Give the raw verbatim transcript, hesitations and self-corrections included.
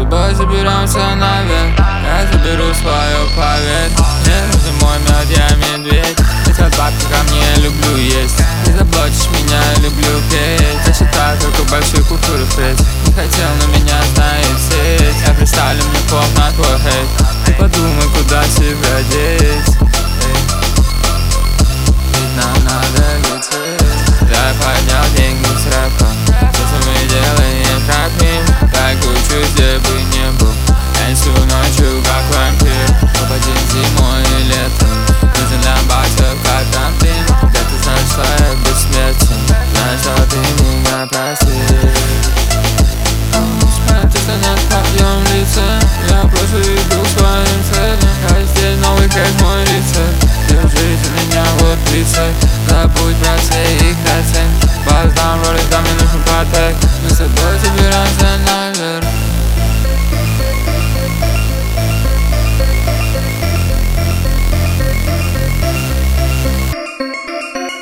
тобой заберемся наверх, я заберу свою поверь. Мне нужен мой мед, я медведь. Ведь от бабки ко мне люблю есть. Ты заблочишь меня, люблю петь. Я считаю только большие купюры впредь. Не хотел, но меня знает сеть. Я представлю мне поп на твой хейт. Ты подумай, куда себя деть.